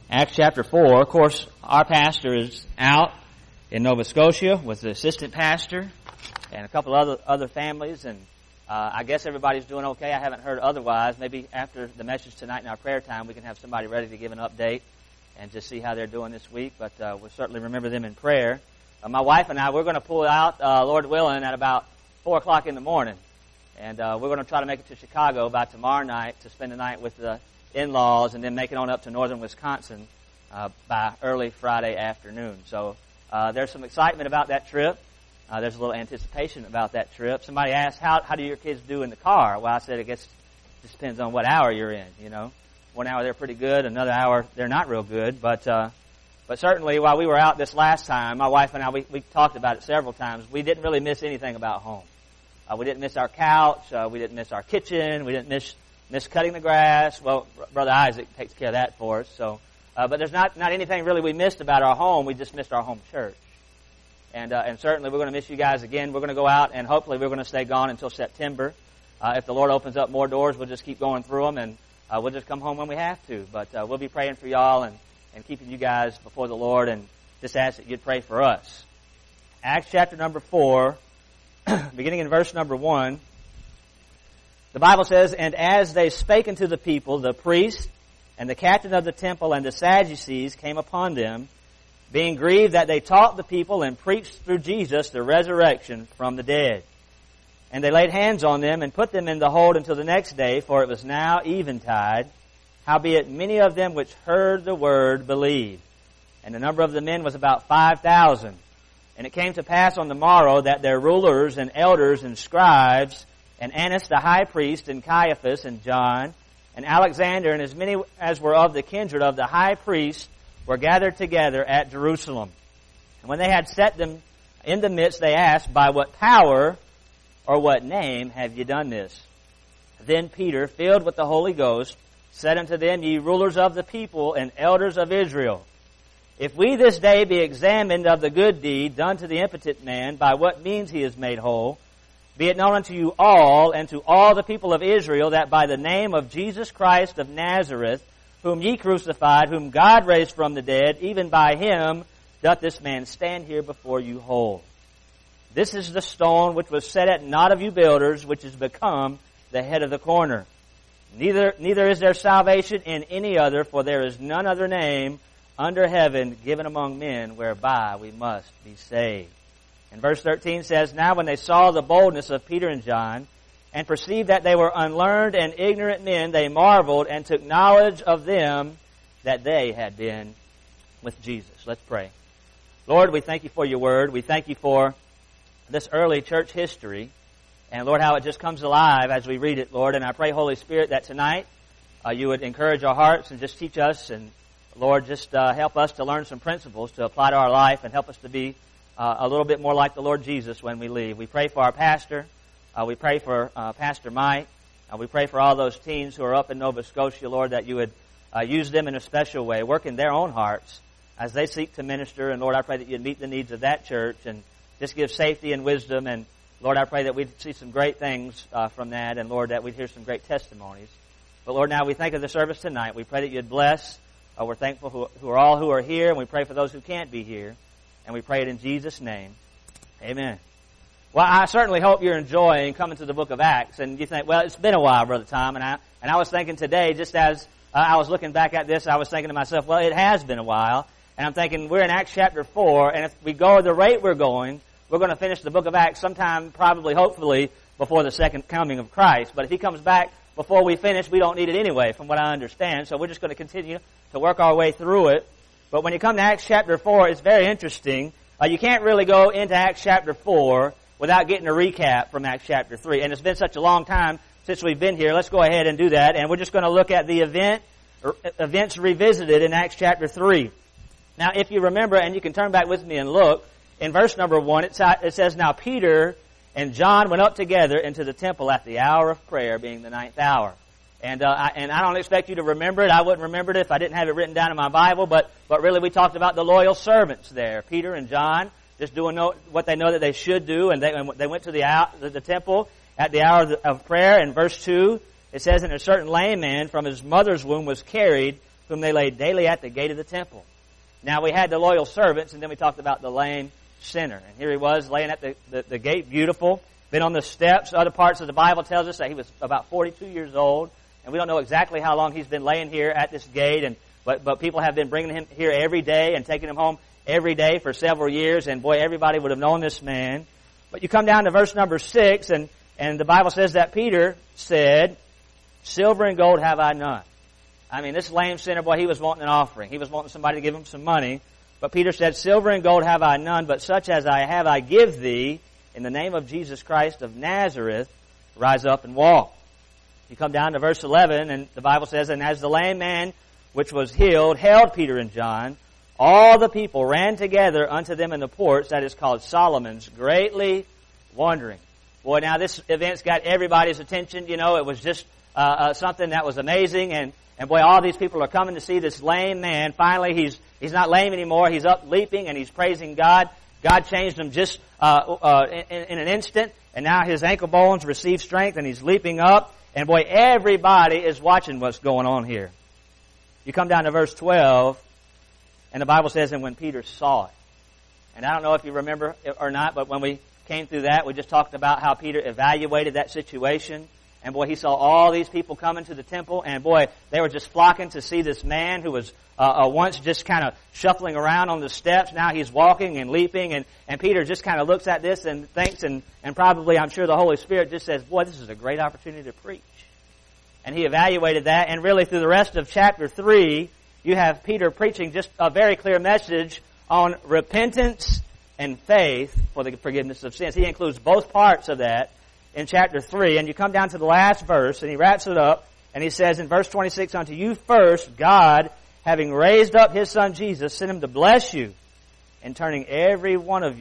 Acts chapter 4. Of course, our pastor is out in Nova Scotia with the assistant pastor and a couple other families, and I guess everybody's doing okay. I haven't heard otherwise. Maybe after the message tonight in our prayer time, we can have somebody ready to give an update and just see how they're doing this week, but we'll certainly remember them in prayer. My wife and I, we're going to pull out, Lord willing, at about 4 o'clock in the morning, and we're going to try to make it to Chicago by tomorrow night to spend the night with the in-laws, and then make it on up to northern Wisconsin by early Friday afternoon. So there's some excitement about that trip. There's a little anticipation about that trip. Somebody asked, how do your kids do in the car? Well, I said, I guess it just depends on what hour you're in, you know. 1 hour they're pretty good, another hour they're not real good. But certainly while we were out this last time, my wife and I, we talked about it several times. We didn't really miss anything about home. We didn't miss our couch. We didn't miss our kitchen. We didn't miss cutting the grass. Well, Brother Isaac takes care of that for us. So, but there's not anything really we missed about our home. We just missed our home church. And certainly we're going to miss you guys again. We're going to go out, and hopefully we're going to stay gone until September. If the Lord opens up more doors, we'll just keep going through them, and we'll just come home when we have to. But we'll be praying for y'all and keeping you guys before the Lord, and just ask that you'd pray for us. Acts chapter number 4, beginning in verse number 1. The Bible says, "And as they spake unto the people, the priest and the captain of the temple and the Sadducees came upon them, being grieved that they taught the people and preached through Jesus the resurrection from the dead. And they laid hands on them and put them in the hold until the next day, for it was now eventide. Howbeit many of them which heard the word believed. And the number of the men was about 5,000. And it came to pass on the morrow that their rulers and elders and scribes, and Annas the high priest, and Caiaphas, and John, and Alexander, and as many as were of the kindred of the high priest, were gathered together at Jerusalem. And when they had set them in the midst, they asked, By what power or what name have ye done this? Then Peter, filled with the Holy Ghost, said unto them, Ye rulers of the people and elders of Israel, if we this day be examined of the good deed done to the impotent man, by what means he is made whole, be it known unto you all and to all the people of Israel that by the name of Jesus Christ of Nazareth, whom ye crucified, whom God raised from the dead, even by him doth this man stand here before you whole. This is the stone which was set at naught of you builders, which is become the head of the corner. Neither is there salvation in any other, for there is none other name under heaven given among men whereby we must be saved. And verse 13 says, Now when they saw the boldness of Peter and John, and perceived that they were unlearned and ignorant men, they marveled and took knowledge of them that they had been with Jesus. Let's pray. Lord, we thank you for your word. We thank you for this early church history. And Lord, how it just comes alive as we read it, Lord. And I pray, Holy Spirit, that tonight you would encourage our hearts and just teach us. And Lord, just help us to learn some principles to apply to our life, and help us to be a little bit more like the Lord Jesus when we leave. We pray for our pastor. We pray for Pastor Mike. We pray for all those teens who are up in Nova Scotia, Lord, that you would use them in a special way, work in their own hearts as they seek to minister. And Lord, I pray that you'd meet the needs of that church and just give safety and wisdom. And Lord, I pray that we'd see some great things from that. And Lord, that we'd hear some great testimonies. But Lord, now we think of the service tonight. We pray that you'd bless. We're thankful who are here, and we pray for those who can't be here. And we pray it in Jesus' name. Amen. Well, I certainly hope you're enjoying coming to the book of Acts. And you think, well, it's been a while, Brother Tom. And I was thinking today, just as I was looking back at this, I was thinking to myself, well, it has been a while. And I'm thinking, we're in Acts chapter 4, and if we go at the rate we're going to finish the book of Acts sometime, probably, hopefully, before the second coming of Christ. But if he comes back before we finish, we don't need it anyway, from what I understand. So we're just going to continue to work our way through it. But when you come to Acts chapter 4, it's very interesting. You can't really go into Acts chapter 4 without getting a recap from Acts chapter 3. And it's been such a long time since we've been here. Let's go ahead and do that. And we're just going to look at the events revisited in Acts chapter 3. Now, if you remember, and you can turn back with me and look, in verse number 1, it says, Now Peter and John went up together into the temple at the hour of prayer, being the 9th hour. And I don't expect you to remember it. I wouldn't remember it if I didn't have it written down in my Bible. But really, we talked about the loyal servants there, Peter and John, just doing what they know that they should do. And they went to the temple at the hour of prayer. In verse 2, it says, And a certain lame man from his mother's womb was carried, whom they laid daily at the gate of the temple. Now we had the loyal servants, and then we talked about the lame sinner. And here he was laying at the gate, beautiful, been on the steps. Other parts of the Bible tells us that he was about 42 years old, and we don't know exactly how long he's been laying here at this gate, but people have been bringing him here every day and taking him home every day for several years, and boy, everybody would have known this man. But you come down to verse number 6, and the Bible says that Peter said, "Silver and gold have I none." I mean, this lame sinner, boy, he was wanting an offering. He was wanting somebody to give him some money. But Peter said, "Silver and gold have I none, but such as I have I give thee. In the name of Jesus Christ of Nazareth, rise up and walk." You come down to verse 11, and the Bible says, "And as the lame man which was healed held Peter and John, all the people ran together unto them in the porch that is called Solomon's, greatly wondering." Boy, now this event's got everybody's attention. You know, it was just something that was amazing, and boy, all these people are coming to see this lame man. Finally, he's not lame anymore. He's up leaping, and he's praising God. God changed him just in an instant, and now his ankle bones receive strength, and he's leaping up. And boy, everybody is watching what's going on here. You come down to verse 12, and the Bible says, "And when Peter saw it," and I don't know if you remember it or not, but when we came through that, we just talked about how Peter evaluated that situation. And boy, he saw all these people coming to the temple, and boy, they were just flocking to see this man who was once just kind of shuffling around on the steps. Now he's walking and leaping, and Peter just kind of looks at this and thinks, and probably I'm sure the Holy Spirit just says, boy, this is a great opportunity to preach. And he evaluated that, and really through the rest of chapter 3, you have Peter preaching just a very clear message on repentance and faith for the forgiveness of sins. He includes both parts of that in chapter 3, and you come down to the last verse, and he wraps it up, and he says in verse 26, "Unto you first, God, having raised up his Son Jesus, sent him to bless you, and turning away every one of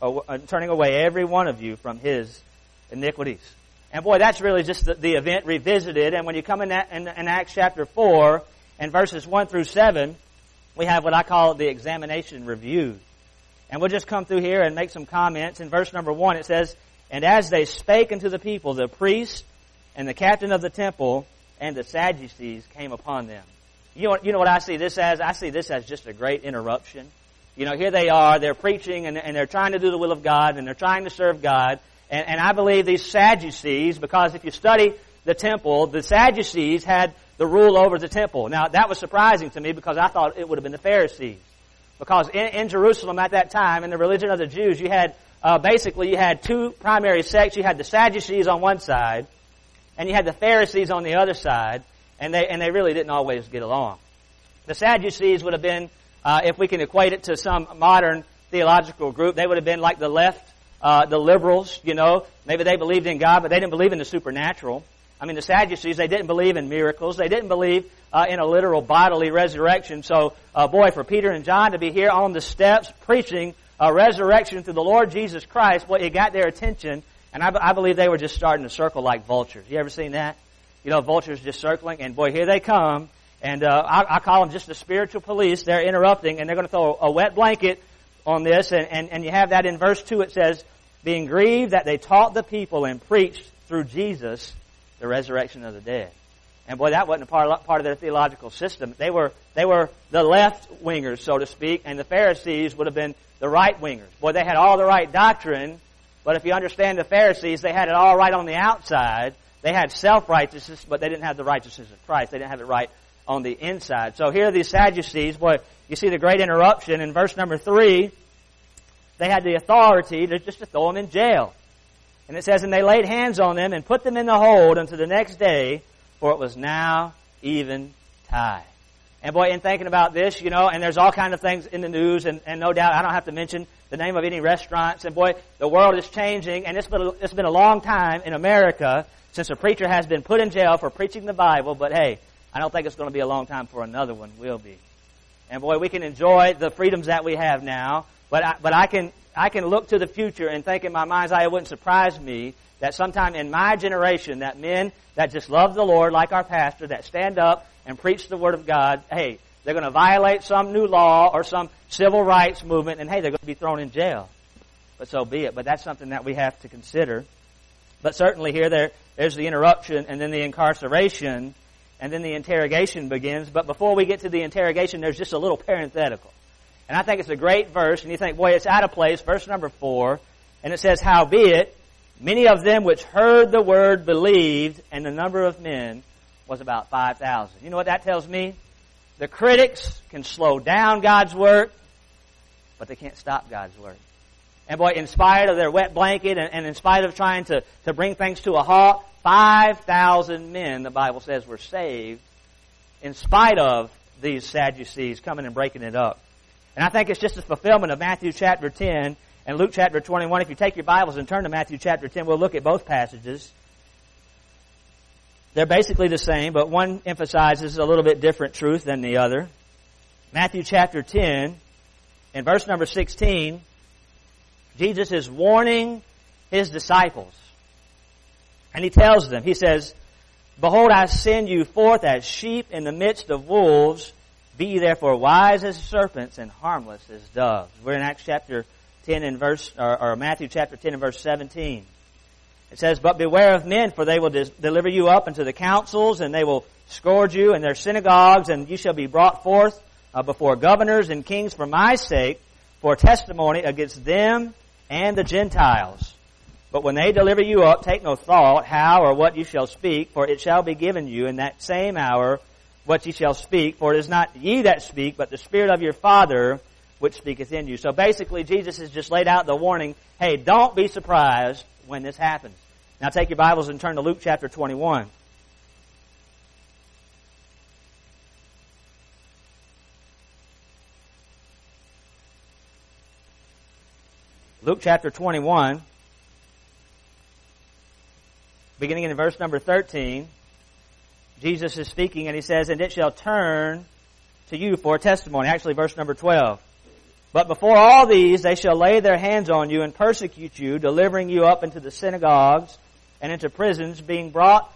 you from his iniquities." And boy, that's really just the event revisited. And when you come in Acts chapter 4, and verses 1 through 7, we have what I call the examination review. And we'll just come through here and make some comments. In verse number 1, it says, "And as they spake unto the people, the priest and the captain of the temple and the Sadducees came upon them." You know what I see this as? I see this as just a great interruption. You know, here they are, they're preaching, and they're trying to do the will of God, and they're trying to serve God. And I believe these Sadducees, because if you study the temple, the Sadducees had the rule over the temple. Now, that was surprising to me, because I thought it would have been the Pharisees. Because in Jerusalem at that time, in the religion of the Jews, you had basically you had two primary sects. You had the Sadducees on one side, and you had the Pharisees on the other side, and they really didn't always get along. The Sadducees would have been, if we can equate it to some modern theological group, they would have been like the left, the liberals. You know, maybe they believed in God, but they didn't believe in the supernatural. I mean, the Sadducees, they didn't believe in miracles. They didn't believe in a literal bodily resurrection. So, boy, for Peter and John to be here on the steps preaching resurrection through the Lord Jesus Christ, boy, it got their attention. And I believe they were just starting to circle like vultures. You ever seen that? You know, vultures just circling. And boy, here they come. And I call them just the spiritual police. They're interrupting, and they're going to throw a wet blanket on this. And you have that in verse 2. It says, "Being grieved that they taught the people and preached through Jesus the resurrection of the dead." And boy, that wasn't a part of their theological system. They were the left wingers, so to speak, and the Pharisees would have been the right wingers. Boy, they had all the right doctrine, but if you understand the Pharisees, they had it all right on the outside. They had self-righteousness, but they didn't have the righteousness of Christ. They didn't have it right on the inside. So here are these Sadducees. Boy, you see the great interruption in verse number 3. They had the authority to throw them in jail. And it says, "And they laid hands on them and put them in the hold until the next day, for it was now eventide." And boy, in thinking about this, you know, and there's all kinds of things in the news, and no doubt I don't have to mention the name of any restaurants. And boy, the world is changing, and it's been a long time in America since a preacher has been put in jail for preaching the Bible. But hey, I don't think it's going to be a long time for another one will be. And boy, we can enjoy the freedoms that we have now, but I can look to the future and think in my mind's eye, it wouldn't surprise me that sometime in my generation, that men that just love the Lord, like our pastor, that stand up and preach the Word of God, hey, they're going to violate some new law or some civil rights movement, and hey, they're going to be thrown in jail. But so be it. But that's something that we have to consider. But certainly here, there's the interruption and then the incarceration. and then the interrogation begins. But before we get to the interrogation, there's just a little parenthetical. And I think it's a great verse, and you think, boy, it's out of place, verse number 4, and it says, "Howbeit, many of them which heard the word believed, and the number of men was about 5,000. You know what that tells me? The critics can slow down God's work, but they can't stop God's work. And boy, in spite of their wet blanket and in spite of trying to bring things to a halt, 5,000 men, the Bible says, were saved in spite of these Sadducees coming and breaking it up. And I think it's just a fulfillment of Matthew chapter 10 and Luke chapter 21. If you take your Bibles and turn to Matthew chapter 10, we'll look at both passages. They're basically the same, but one emphasizes a little bit different truth than the other. Matthew chapter 10, in verse number 16, Jesus is warning His disciples. And He tells them, He says, "Behold, I send you forth as sheep in the midst of wolves. Be ye therefore wise as serpents and harmless as doves." We're in Acts chapter 10 and or Matthew chapter 10 and verse 17. It says, "But beware of men, for they will deliver you up into the councils, and they will scourge you in their synagogues, and you shall be brought forth before governors and kings for my sake, for testimony against them and the Gentiles. But when they deliver you up, take no thought how or what you shall speak, for it shall be given you in that same hour what ye shall speak, for it is not ye that speak, but the Spirit of your Father which speaketh in you." So basically, Jesus has just laid out the warning, hey, don't be surprised when this happens. Now take your Bibles and turn to Luke chapter 21. Luke chapter 21, beginning in verse number 13, Jesus is speaking and He says, "And it shall turn to you for a testimony." Actually, verse number 12. "But before all these they shall lay their hands on you and persecute you, delivering you up into the synagogues and into prisons, being brought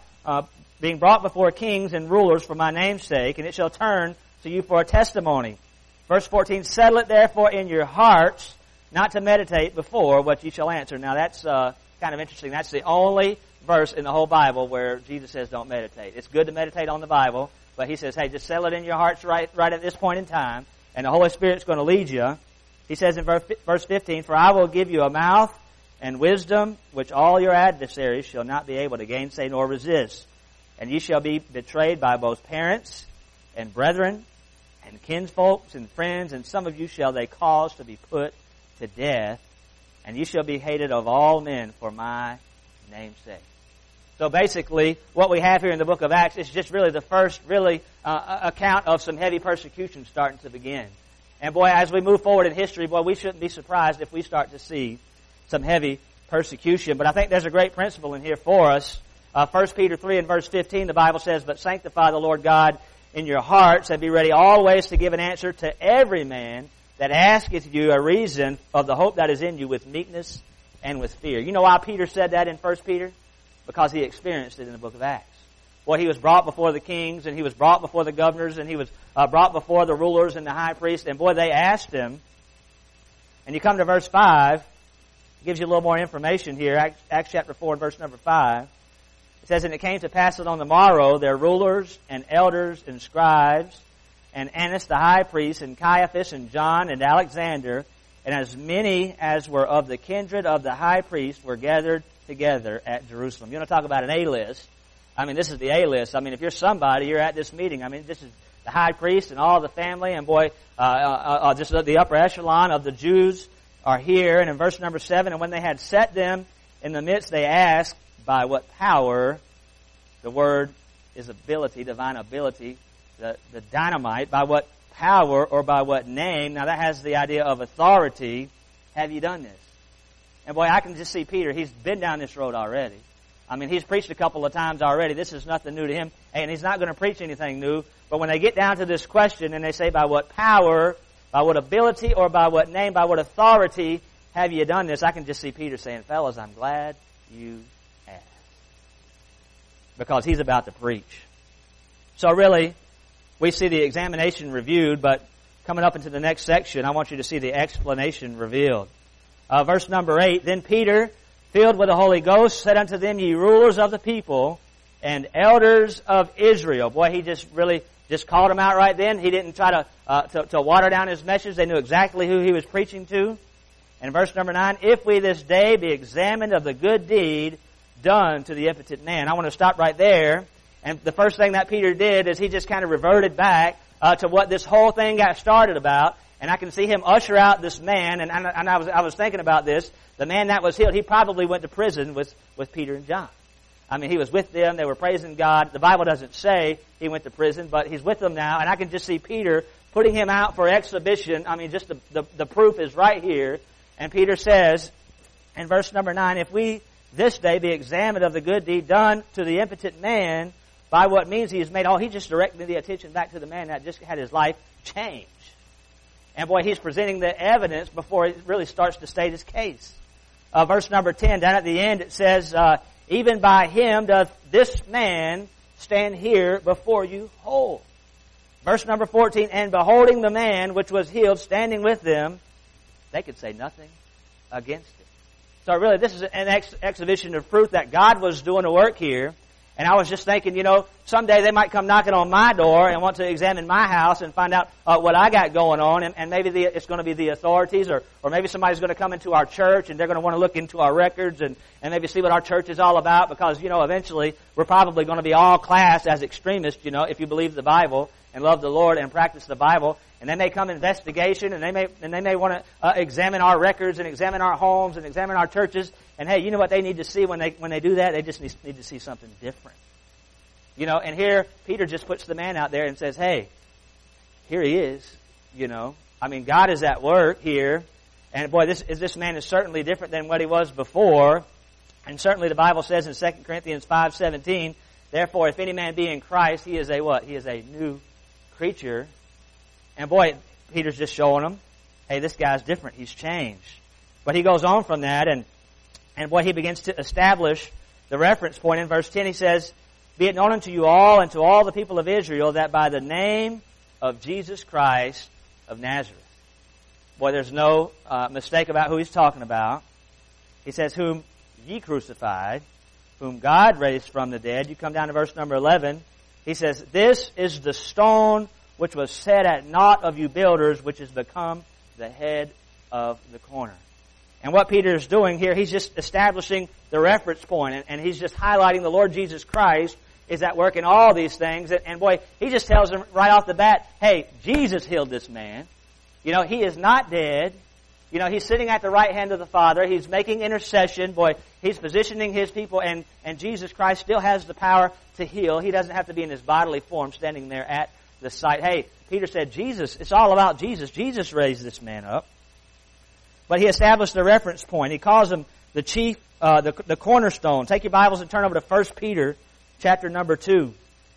before kings and rulers for my name's sake, and it shall turn to you for a testimony." Verse 14, "Settle it therefore in your hearts, not to meditate before what ye shall answer." Now that's kind of interesting. That's the only verse in the whole Bible where Jesus says don't meditate. It's good to meditate on the Bible, but He says, hey, just settle it in your hearts right at this point in time, and the Holy Spirit's going to lead you. He says in verse 15, "For I will give you a mouth and wisdom, which all your adversaries shall not be able to gainsay nor resist. And ye shall be betrayed by both parents and brethren and kinsfolks and friends, and some of you shall they cause to be put to death, and ye shall be hated of all men for my name's sake." So basically, what we have here in the book of Acts is just really the first account of some heavy persecution starting to begin. And boy, as we move forward in history, boy, we shouldn't be surprised if we start to see some heavy persecution. But I think there's a great principle in here for us. 1 Peter 3 and verse 15, the Bible says, "But sanctify the Lord God in your hearts, and be ready always to give an answer to every man that asketh you a reason of the hope that is in you with meekness and with fear." You know why Peter said that in 1 Peter? Because he experienced it in the book of Acts. Well, he was brought before the kings, and he was brought before the governors, and he was brought before the rulers and the high priest, and boy, they asked him. And you come to verse 5, it gives you a little more information here, Acts chapter 4 and verse number 5. It says, "And it came to pass that on the morrow their rulers and elders and scribes, and Annas the high priest, and Caiaphas, and John, and Alexander, and as many as were of the kindred of the high priest were gathered together at Jerusalem." You want to talk about an A-list? I mean, this is the A-list. I mean, if you're somebody, you're at this meeting. I mean, this is the high priest and all the family, and boy, just the upper echelon of the Jews are here. And in verse number 7, "And when they had set them in the midst, they asked, by what power," the word is ability, divine ability, the dynamite, "by what power or by what name," now that has the idea of authority, "have you done this?" And boy, I can just see Peter. He's been down this road already. I mean, he's preached a couple of times already. This is nothing new to him. And he's not going to preach anything new. But when they get down to this question and they say, by what power, by what ability, or by what name, by what authority have you done this? I can just see Peter saying, "Fellas, I'm glad you asked." Because he's about to preach. So really, we see the examination reviewed, but coming up into the next section, I want you to see the explanation revealed. Verse number 8, "Then Peter, filled with the Holy Ghost, said unto them, Ye rulers of the people, and elders of Israel. Boy, he just really just called them out right then. He didn't try to water down his message. They knew exactly who he was preaching to. And verse number 9, if we this day be examined of the good deed done to the impotent man. I want to stop right there. And the first thing that Peter did is he just kind of reverted back to what this whole thing got started about. And I can see him usher out this man. And I was thinking about this. The man that was healed, he probably went to prison with Peter and John. I mean, he was with them. They were praising God. The Bible doesn't say he went to prison, but he's with them now. And I can just see Peter putting him out for exhibition. I mean, just the proof is right here. And Peter says in verse number 9, if we this day be examined of the good deed done to the impotent man, by what means he is made whole. He just directed the attention back to the man that just had his life changed. And boy, he's presenting the evidence before he really starts to state his case. Verse number 10, down at the end it says, even by him doth this man stand here before you whole. Verse number 14, and beholding the man which was healed standing with them, they could say nothing against it. So really, this is an exhibition of proof that God was doing a work here. And I was just thinking, someday they might come knocking on my door and want to examine my house and find out what I got going on. And maybe it's going to be the authorities or maybe somebody's going to come into our church and they're going to want to look into our records and maybe see what our church is all about because, eventually we're probably going to be all classed as extremists, if you believe the Bible and love the Lord and practice the Bible. And they may come investigation and they may want to examine our records and examine our homes and examine our churches. And hey, you know what they need to see when they do that? They just need to see something different. And here Peter just puts the man out there and says, hey, here he is, God is at work here. And boy, this man is certainly different than what he was before. And certainly the Bible says in 2 Corinthians 5:17, therefore if any man be in Christ, he is a what? He is a new creature. And boy, Peter's just showing him, hey, this guy's different. He's changed. But he goes on from that, and boy, he begins to establish the reference point. In verse 10, he says, be it known unto you all and to all the people of Israel that by the name of Jesus Christ of Nazareth. Boy, there's no mistake about who he's talking about. He says, whom ye crucified, whom God raised from the dead. You come down to verse number 11. He says, this is the stone which was set at naught of you builders, which has become the head of the corner. And what Peter is doing here, he's just establishing the reference point, and he's just highlighting the Lord Jesus Christ is at work in all these things. And boy, he just tells them right off the bat, hey, Jesus healed this man. He is not dead. He's sitting at the right hand of the Father. He's making intercession. Boy, he's positioning his people, and Jesus Christ still has the power to heal. He doesn't have to be in his bodily form standing there at the site. Hey, Peter said, Jesus, it's all about Jesus. Jesus raised this man up. But he established the reference point. He calls him the chief, the cornerstone. Take your Bibles and turn over to 1 Peter chapter number 2.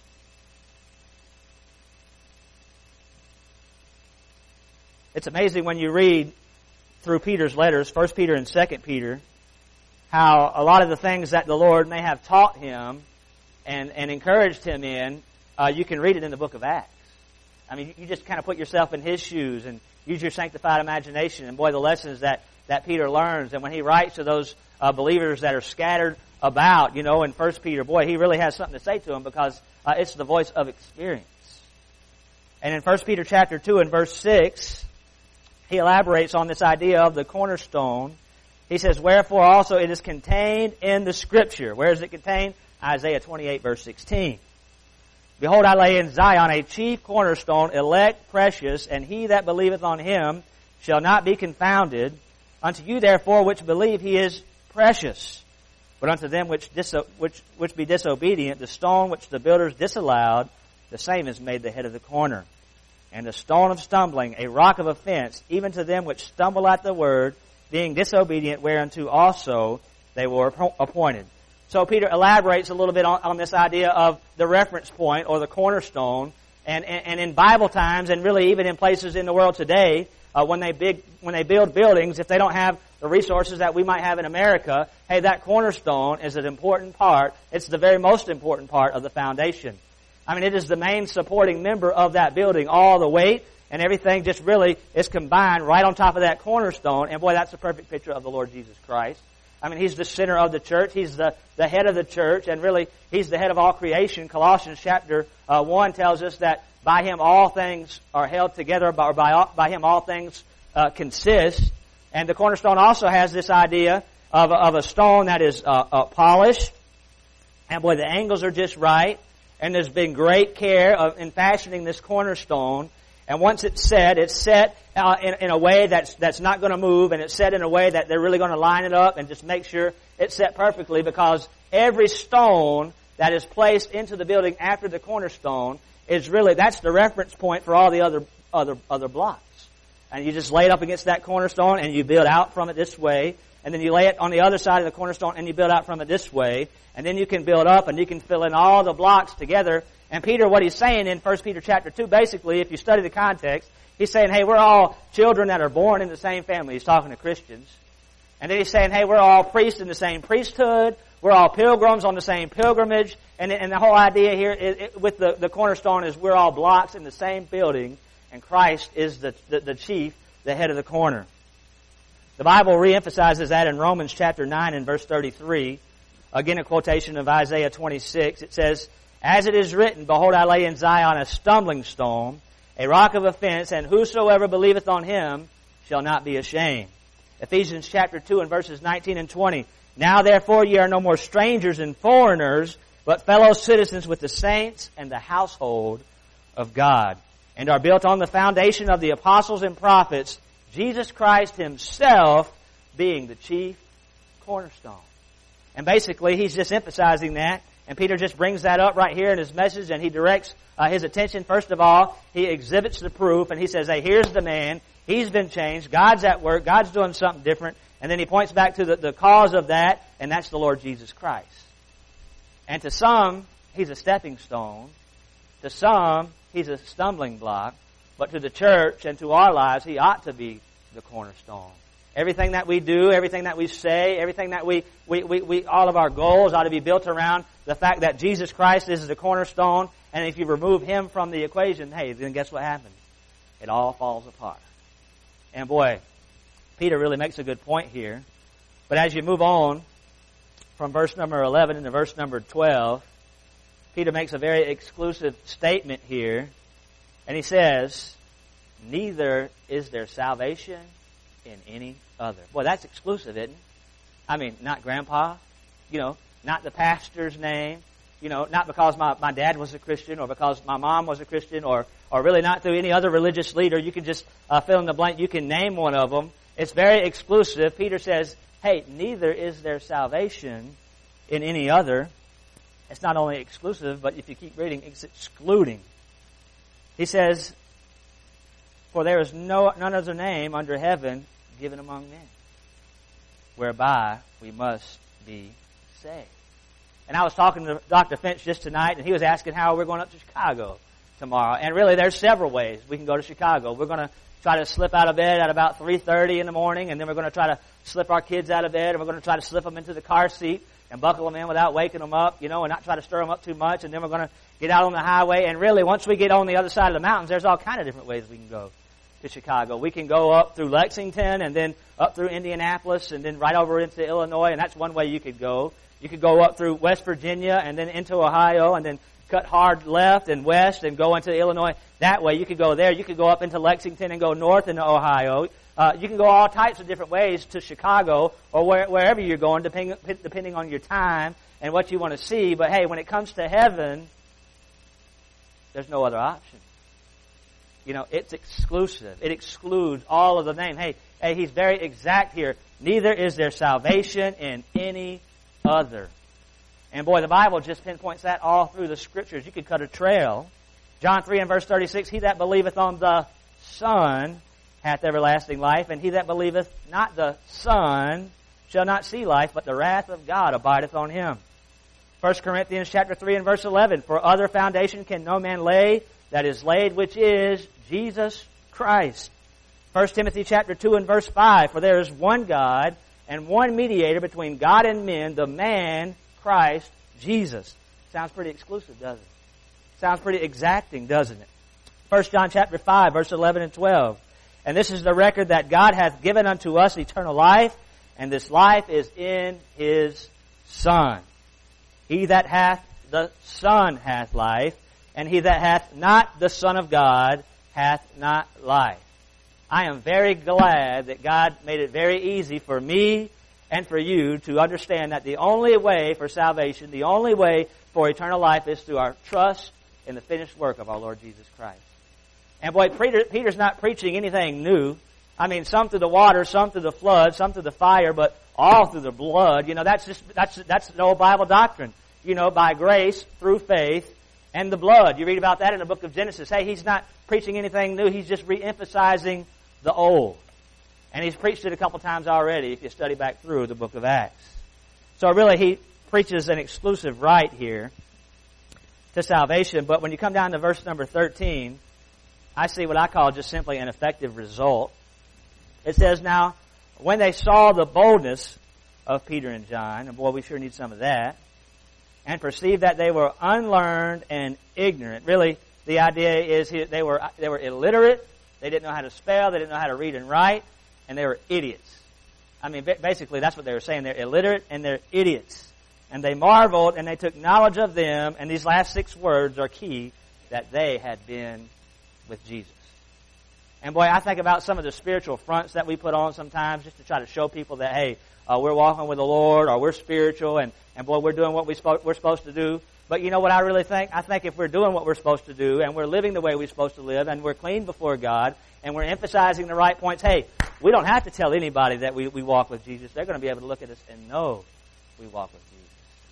It's amazing when you read through Peter's letters, 1 Peter and 2 Peter, how a lot of the things that the Lord may have taught him and encouraged him in, you can read it in the book of Acts. I mean, you just kind of put yourself in his shoes and use your sanctified imagination. And boy, the lessons that Peter learns. And when he writes to those believers that are scattered about, in 1 Peter, boy, he really has something to say to them because it's the voice of experience. And in 1 Peter chapter 2 and verse 6, he elaborates on this idea of the cornerstone. He says, wherefore also it is contained in the Scripture. Where is it contained? Isaiah 28 verse 16. Behold, I lay in Zion a chief cornerstone, elect, precious, and he that believeth on him shall not be confounded. Unto you therefore which believe he is precious. But unto them which be disobedient, the stone which the builders disallowed, the same is made the head of the corner. And the stone of stumbling, a rock of offense, even to them which stumble at the word, being disobedient, whereunto also they were appointed. So Peter elaborates a little bit on this idea of the reference point or the cornerstone. And in Bible times, and really even in places in the world today, when they build buildings, if they don't have the resources that we might have in America, hey, that cornerstone is an important part. It's the very most important part of the foundation. I mean, it is the main supporting member of that building. All the weight and everything just really is combined right on top of that cornerstone. And boy, that's a perfect picture of the Lord Jesus Christ. I mean, He's the center of the church. He's the head of the church, and really, He's the head of all creation. Colossians chapter 1 tells us that by Him all things are held together, or by Him all things consist. And the cornerstone also has this idea of a stone that is polished. And boy, the angles are just right. And there's been great care in fashioning this cornerstone. And once it's set in a way that's not going to move, and it's set in a way that they're really going to line it up and just make sure it's set perfectly, because every stone that is placed into the building after the cornerstone is really, that's the reference point for all the other blocks. And you just lay it up against that cornerstone and you build out from it this way. And then you lay it on the other side of the cornerstone and you build out from it this way. And then you can build up and you can fill in all the blocks together. And Peter, what he's saying in 1 Peter chapter 2, basically, if you study the context, he's saying, hey, we're all children that are born in the same family. He's talking to Christians. And then he's saying, hey, we're all priests in the same priesthood. We're all pilgrims on the same pilgrimage. And the whole idea here with the cornerstone is we're all blocks in the same building. And Christ is the chief, the head of the corner. The Bible reemphasizes that in Romans chapter 9 and verse 33. Again, a quotation of Isaiah 26. It says, as it is written, behold, I lay in Zion a stumbling stone, a rock of offense, and whosoever believeth on him shall not be ashamed. Ephesians chapter 2 and verses 19 and 20. Now therefore ye are no more strangers and foreigners, but fellow citizens with the saints and the household of God, and are built on the foundation of the apostles and prophets, Jesus Christ Himself being the chief cornerstone. And basically, he's just emphasizing that. And Peter just brings that up right here in his message, and he directs his attention. First of all, he exhibits the proof, and he says, hey, here's the man. He's been changed. God's at work. God's doing something different. And then he points back to the cause of that, and that's the Lord Jesus Christ. And to some, He's a stepping stone. To some, He's a stumbling block. But to the church and to our lives, He ought to be the cornerstone. Everything that we do, everything that we say, everything that we all of our goals ought to be built around the fact that Jesus Christ is the cornerstone. And if you remove Him from the equation, hey, then guess what happens? It all falls apart. And boy, Peter really makes a good point here. But as you move on from verse number 11 into verse number 12, Peter makes a very exclusive statement here. And he says, neither is there salvation in any other. Boy, that's exclusive, isn't it? I mean, not grandpa, not the pastor's name, not because my dad was a Christian or because my mom was a Christian or really not through any other religious leader. You can just fill in the blank. You can name one of them. It's very exclusive. Peter says, hey, neither is there salvation in any other. It's not only exclusive, but if you keep reading, it's excluding. He says, for there is none other name under heaven given among men, whereby we must be saved. And I was talking to Dr. Finch just tonight, and he was asking how we're going up to Chicago tomorrow. And really, there's several ways we can go to Chicago. We're going to try to slip out of bed at about 3:30 in the morning, and then we're going to try to slip our kids out of bed, and we're going to try to slip them into the car seat and buckle them in without waking them up, and not try to stir them up too much. And then we're going to get out on the highway. And really, once we get on the other side of the mountains, there's all kind of different ways we can go to Chicago. We can go up through Lexington and then up through Indianapolis and then right over into Illinois, and that's one way you could go. You could go up through West Virginia and then into Ohio and then cut hard left and west and go into Illinois. That way you could go there. You could go up into Lexington and go north into Ohio. You can go all types of different ways to Chicago or wherever you're going, depending on your time and what you want to see. But hey, when it comes to heaven, there's no other option. It's exclusive. It excludes all of the name. Hey, he's very exact here. Neither is there salvation in any other. And boy, the Bible just pinpoints that all through the Scriptures. You could cut a trail. John 3 and verse 36, he that believeth on the Son hath everlasting life, and he that believeth not the Son shall not see life, but the wrath of God abideth on him. 1 Corinthians chapter 3 and verse 11, for other foundation can no man lay that is laid, which is Jesus Christ. 1 Timothy chapter 2 and verse 5, for there is one God and one mediator between God and men, the man Christ Jesus. Sounds pretty exclusive, doesn't it? Sounds pretty exacting, doesn't it? 1 John chapter 5, verse 11 and 12. And this is the record that God hath given unto us eternal life, And this life is in His Son. He that hath the Son hath life, and he that hath not the Son of God hath not life. I am very glad that God made it very easy for me and for you to understand that the only way for salvation, the only way for eternal life is through our trust in the finished work of our Lord Jesus Christ. And boy, Peter's not preaching anything new. I mean, some through the water, some through the flood, some through the fire, but all through the blood. You know, that's the old Bible doctrine. You know, by grace, through faith, and the blood. You read about that in the book of Genesis. Hey, he's not preaching anything new. He's just re-emphasizing the old. And he's preached it a couple times already if you study back through the book of Acts. So really, he preaches an exclusive right here to salvation. But when you come down to verse number 13, I see what I call just simply an effective result. It says, now, when they saw the boldness of Peter and John, and boy, we sure need some of that, and perceived that they were unlearned and ignorant. Really, the idea is they were illiterate. They didn't know how to spell. They didn't know how to read and write. And they were idiots. I mean, basically, that's what they were saying. They're illiterate and they're idiots. And they marveled and they took knowledge of them. And these last 6 words are key, that they had been with Jesus. And boy, I think about some of the spiritual fronts that we put on sometimes just to try to show people that, hey, we're walking with the Lord, or we're spiritual, and boy, we're doing what we're supposed to do. But you know what I really think? I think if we're doing what we're supposed to do, and we're living the way we're supposed to live, and we're clean before God, and we're emphasizing the right points, hey, we don't have to tell anybody that we walk with Jesus. They're going to be able to look at us and know we walk with Jesus.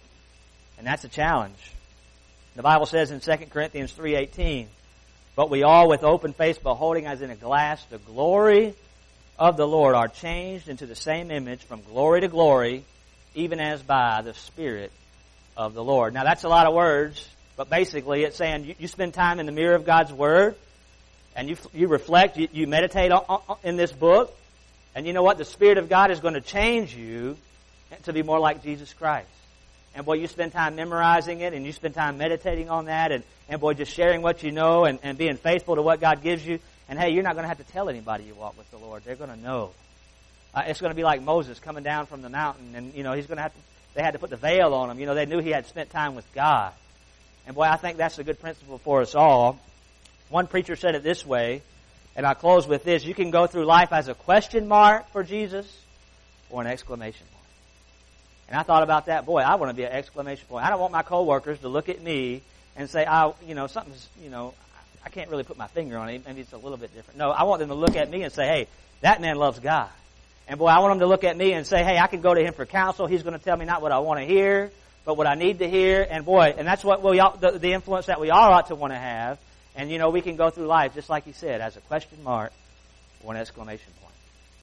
And that's a challenge. The Bible says in 2 Corinthians 3:18, but we all with open face beholding as in a glass the glory of the Lord are changed into the same image from glory to glory, even as by the Spirit of the Lord. Now that's a lot of words, but basically it's saying you spend time in the mirror of God's Word, and you reflect, you meditate in this book, and you know what? The Spirit of God is going to change you to be more like Jesus Christ. And boy, you spend time memorizing it, and you spend time meditating on that, and boy, just sharing what you know, and being faithful to what God gives you. And hey, you're not going to have to tell anybody you walk with the Lord. They're going to know. It's going to be like Moses coming down from the mountain, and you know they had to put the veil on him. You know, they knew he had spent time with God. And boy, I think that's a good principle for us all. One preacher said it this way, and I'll close with this: you can go through life as a question mark for Jesus, or an exclamation mark. And I thought about that. Boy, I want to be an exclamation point. I don't want my coworkers to look at me and say, something's, I can't really put my finger on it. Maybe it's a little bit different. No, I want them to look at me and say, hey, that man loves God. And boy, I want them to look at me and say, hey, I can go to him for counsel. He's going to tell me not what I want to hear, but what I need to hear. And boy, and that's what the influence that we all ought to want to have. And we can go through life, just like he said, as a question mark or an exclamation point.